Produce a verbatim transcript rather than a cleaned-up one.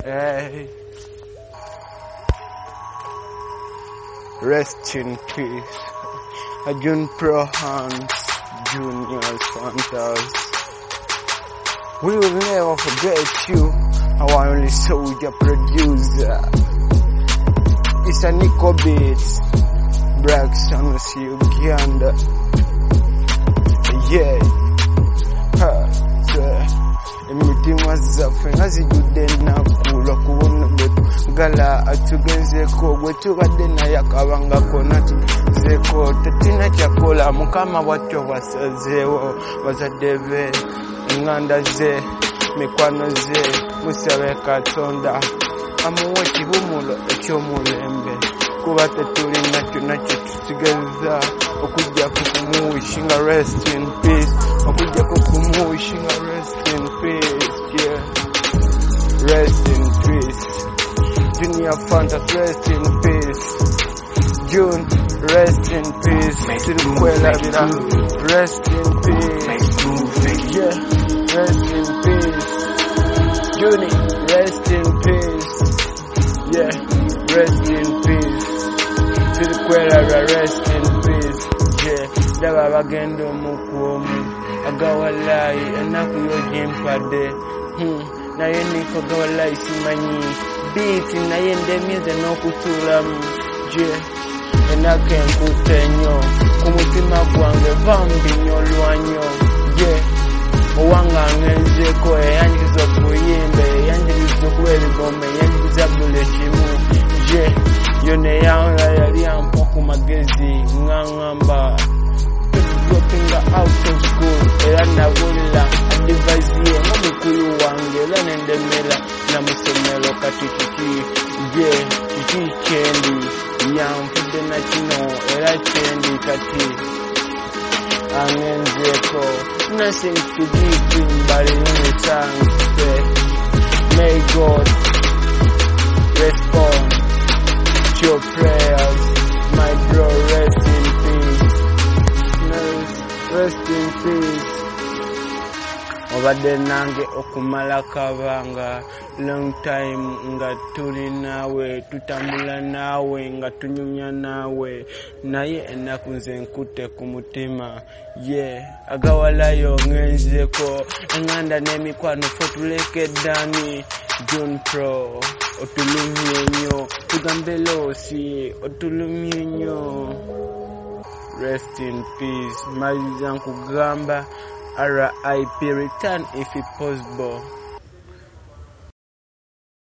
Hey. Rest in peace. June Pro Hans, Juniors, Fantas. We will never forget you, our only soldier producer. It's a Nico Beats, Braxton, Uganda. Yeah, ha, sir. Emitima zaffe nga zijjudde ennaku kubona gala atugenzeeko gwe tubadde naye akabangako natugezeeko tetina kyakola mukama bwatyo bwasazeewo bazadde be enganda ze mikwano ze musabe Katonda amuwe ekibumulo ekyomulembe kuba tetulina kyonna kye tusigazza okujjako kumuwishinga rest in peace okujjako kumuwishinga rest in peace yeah rest in peace Junior Fantas rest in peace June rest in peace Silikwelabira rest in peace yeah rest in peace Juni rest in peace yeah rest in peace Silikwelabira rest in peace yeah daba bagenda omukwomu agawalayi ennaku yojimpadde hmm naye niko gawalayi simanyi biti naye ndemyeze n'okutuulamu je ennaku enkutte ennyo ku mutima gwange bambi nnyo olwanyo je owange angenzeeko eyanjiriza okuyimba eyanjiriza okuwa ebigombe eyanjiriza buli kimu je yonna eyanla yali ampa ku magezi ng'aŋŋamba dropping out of school era nabulira advice ye ng'omukulu wange era nendemera namusomero kati kiki je kiki kyendi yanfudde na kino era kyendi kati angenzeeko nothing to give him but only thanks may God respond to your prayers my bro rest in peace rest in peace obadde nange okumala kabanga long time nga tuli naawe tutambula naawe nga tunyumya naawe naye ennaku nze nkutte ku mutima ye yeah. Agawalayo ngenzeeko enganda n'emikwano ffe tulekeddani June Pro otulumye nnyo tugambe loosi otulumye nnyo rest in peace maliza nkugamba R I P return if possible.